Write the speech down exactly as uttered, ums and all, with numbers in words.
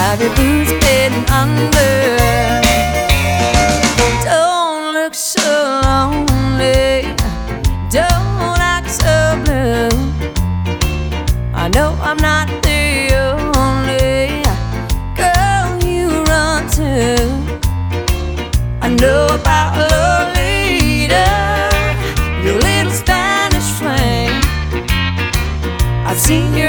have your boots getting under. Don't look so lonely, don't act so blue. I know I'm not the only girl you run to. I know about Lolita, your little Spanish flame. I've seen your